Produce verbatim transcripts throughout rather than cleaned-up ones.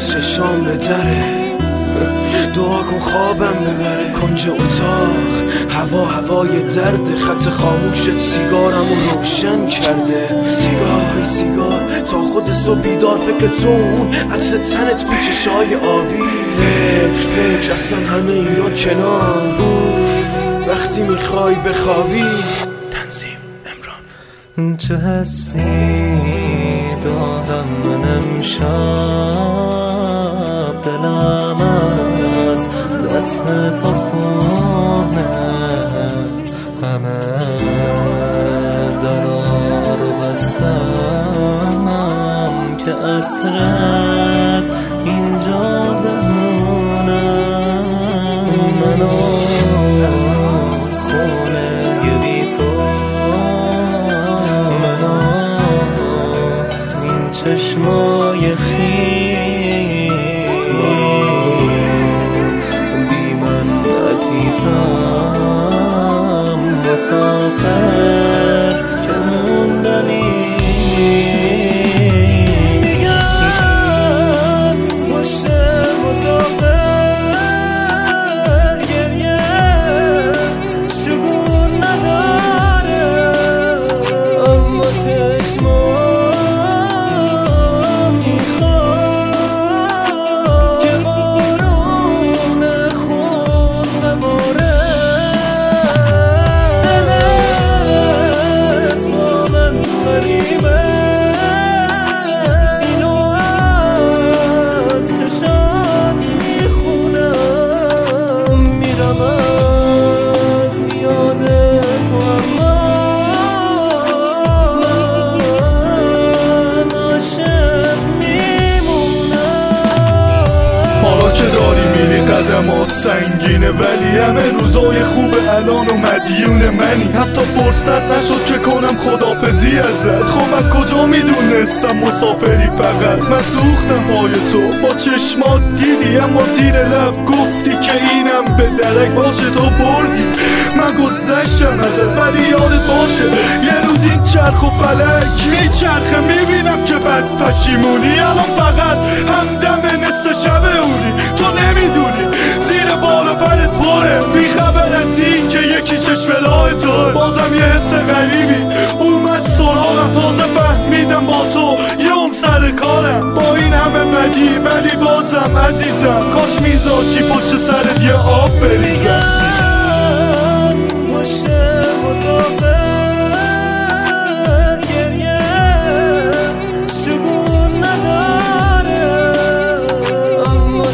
چشام به دره، دعا کن خوابم ببره. کنج اتاق هوا هوای درد، خط خاموشت سیگارم رو روشن کرده. سیگار های سیگار تا خود صبح بیدار، فکر تو اون عطر تنت تو چشای آبی. فکر فکر اصلا همه اینا کنار، وقتی میخوای بخوابی. تنظیم امران. چه حسی دارم من امشب، دلم از دست تا خونه، همه درا رو بستم که عطرت اینجا بمونه. منو خونه یه بی تو، منو این چشمای خیز، بی من عزیزم مسافر که موندنی. قدمات سنگینه ولی همه روزای خوب الان و مدیون منی. حتی فرصت نشد که کنم خدافزی ازت. خب من کجا میدونستم مسافری فقط. من سوختم پای تو با چشمات دیدی، اما زیر لب گفتی که اینم به درک باشه. تو بردی من گذشتم ازت ولی یادت باشه یه روز این چرخ و فلک میچرخه. میبینم که بد پشیمونی الان فقط همدم نصف شب اونی. تو نمیدونی زیر بالا پرت پره، بیخبر از این که یکی چشم لای توه. بازم یه حس غریبی اومد سراغم، تازه فهمیدم با تو یه اون سر کارم. با این همه بدی ولی بازم عزیزم، کاش میذاشی پشت سرت یه آب بریزم. پشت مسافر گریه شگون نداره، اما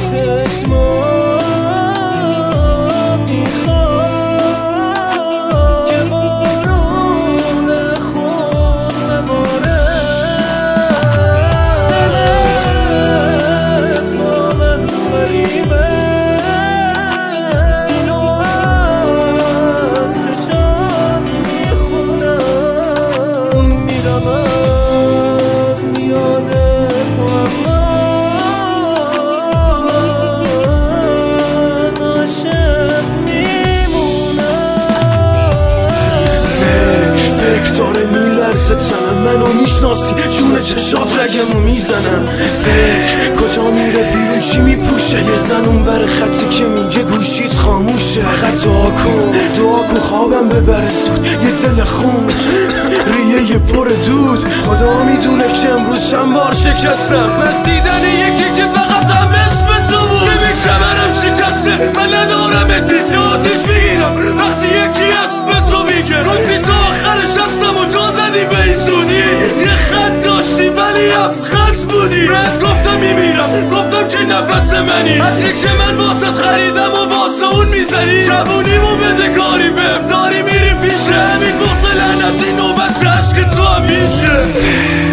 چشمام میخواد که بارون خون بباره. دلت با من غریبه، تنم منو میشناسی، جون چشات رگمو میزنم. فکر کجا میره بیرون، چی میپوشه؟ یه زن اون بر خطی که میگه گوشیت خاموشه. فقط دعا کن دعا کن خوابم ببره زود، یه دل خون ریه یه پر دود. خدا میدونه که امروز چند بار شکستم از دیدن یکی که فقط هم اسم تو بود. ببین کمرم شکسته من ندارم ادید، یه آتیش میگیرم وقتی یکی اسم تو میگه. گفتی تا آخرش هستم و جا زدی به این زودی. یه خط داشتی ولی هفت خط بودی. بهت گفتم میمیرم، گفتم که نفس منی. عطری که من واسط خریدم و واسه اون میزنی. جوونیمو بده کاری بهم داری میری پیشه. همین بغض لعنتی نوبت عشق تو هم میشه.